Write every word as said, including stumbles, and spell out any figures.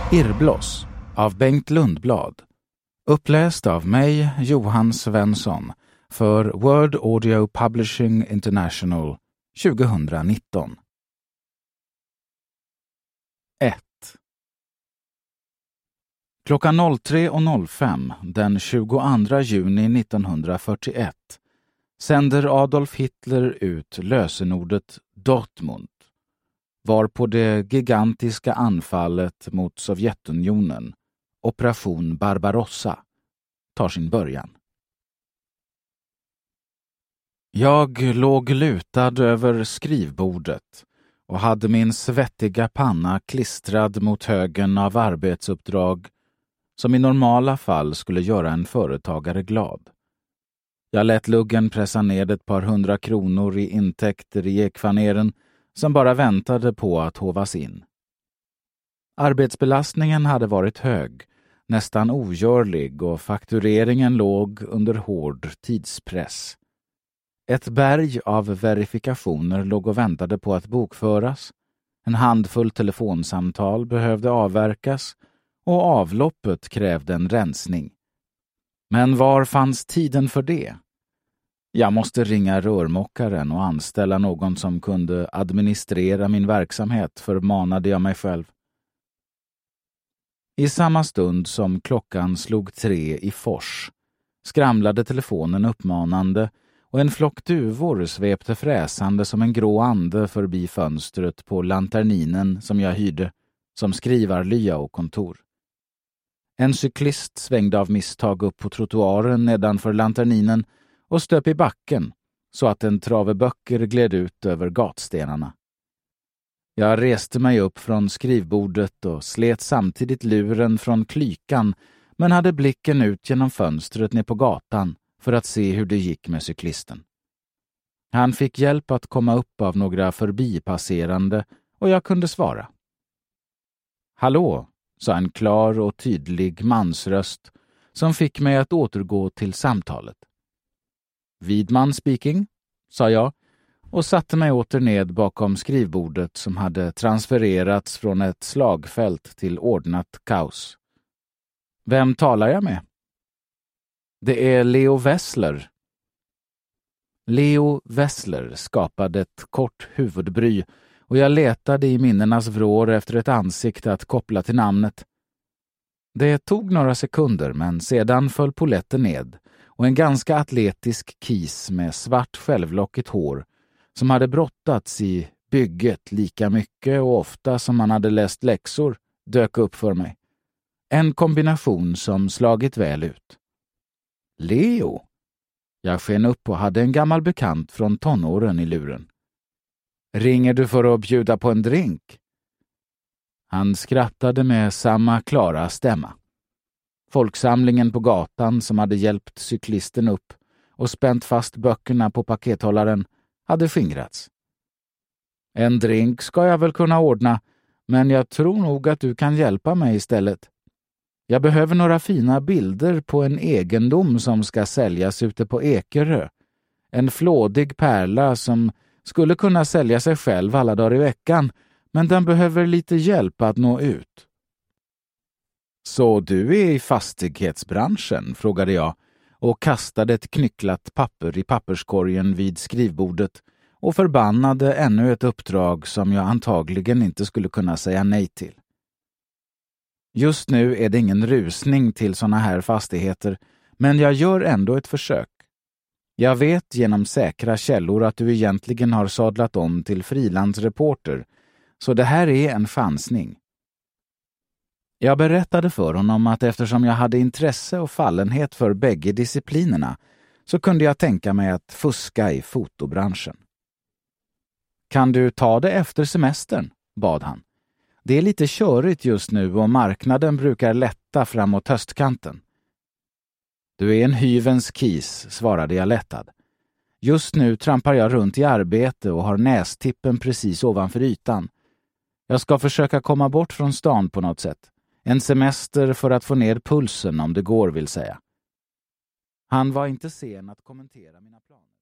Irrbloss av Bengt Lundblad. Uppläst av mig, Johan Svensson, för Word Audio Publishing International tjugonitton. ett. Klockan tre noll fem den tjugoandra juni nittonhundrafyrtioett sänder Adolf Hitler ut lösenordet Dortmund, varpå det gigantiska anfallet mot Sovjetunionen, Operation Barbarossa, tar sin början. Jag låg lutad över skrivbordet och hade min svettiga panna klistrad mot högen av arbetsuppdrag som i normala fall skulle göra en företagare glad. Jag lät luggen pressa ned ett par hundra kronor i intäkter i ekfaneren som bara väntade på att hovas in. Arbetsbelastningen hade varit hög, nästan ogörlig, och faktureringen låg under hård tidspress. Ett berg av verifikationer låg och väntade på att bokföras, en handfull telefonsamtal behövde avverkas och avloppet krävde en rensning. Men var fanns tiden för det? Jag måste ringa rörmokaren och anställa någon som kunde administrera min verksamhet, förmanade jag mig själv. I samma stund som klockan slog tre i fors skramlade telefonen uppmanande och en flock duvor svepte fräsande som en grå ande förbi fönstret på lanterninen som jag hyrde som skrivarlya och kontor. En cyklist svängde av misstag upp på trottoaren nedanför lanterninen och stöp i backen så att en trave böcker gled ut över gatstenarna. Jag reste mig upp från skrivbordet och slet samtidigt luren från klykan, men hade blicken ut genom fönstret ner på gatan för att se hur det gick med cyklisten. Han fick hjälp att komma upp av några förbipasserande och jag kunde svara. Hallå, sa en klar och tydlig mansröst som fick mig att återgå till samtalet. Widman speaking, sa jag och satte mig åter ned bakom skrivbordet som hade transfererats från ett slagfält till ordnat kaos. Vem talar jag med? Det är Leo Wessler. Leo Wessler skapade ett kort huvudbry och jag letade i minnenas vrår efter ett ansikte att koppla till namnet. Det tog några sekunder, men sedan föll poletten ned och en ganska atletisk kis med svart självlockigt hår som hade brottats i bygget lika mycket och ofta som han hade läst läxor dök upp för mig. En kombination som slagit väl ut. Leo? Jag sken upp och hade en gammal bekant från tonåren i luren. Ringer du för att bjuda på en drink? Han skrattade med samma klara stämma. Folksamlingen på gatan som hade hjälpt cyklisten upp och spänt fast böckerna på pakethållaren hade skingrats. En drink ska jag väl kunna ordna, men jag tror nog att du kan hjälpa mig istället. Jag behöver några fina bilder på en egendom som ska säljas ute på Ekerö. En flådig pärla som skulle kunna sälja sig själv alla dagar i veckan, men den behöver lite hjälp att nå ut. Så du är i fastighetsbranschen, frågade jag och kastade ett knycklat papper i papperskorgen vid skrivbordet och förbannade ännu ett uppdrag som jag antagligen inte skulle kunna säga nej till. Just nu är det ingen rusning till såna här fastigheter, men jag gör ändå ett försök. Jag vet genom säkra källor att du egentligen har sadlat om till frilansreporter, så det här är en chansning. Jag berättade för honom att eftersom jag hade intresse och fallenhet för bägge disciplinerna så kunde jag tänka mig att fuska i fotobranschen. Kan du ta det efter semestern? Bad han. Det är lite körigt just nu och marknaden brukar lätta framåt höstkanten. Du är en hyvens kis, svarade jag lättad. Just nu trampar jag runt i arbete och har nästippen precis ovanför ytan. Jag ska försöka komma bort från stan på något sätt. En semester för att få ner pulsen om det går, vill säga. Han var inte sen att kommentera mina planer.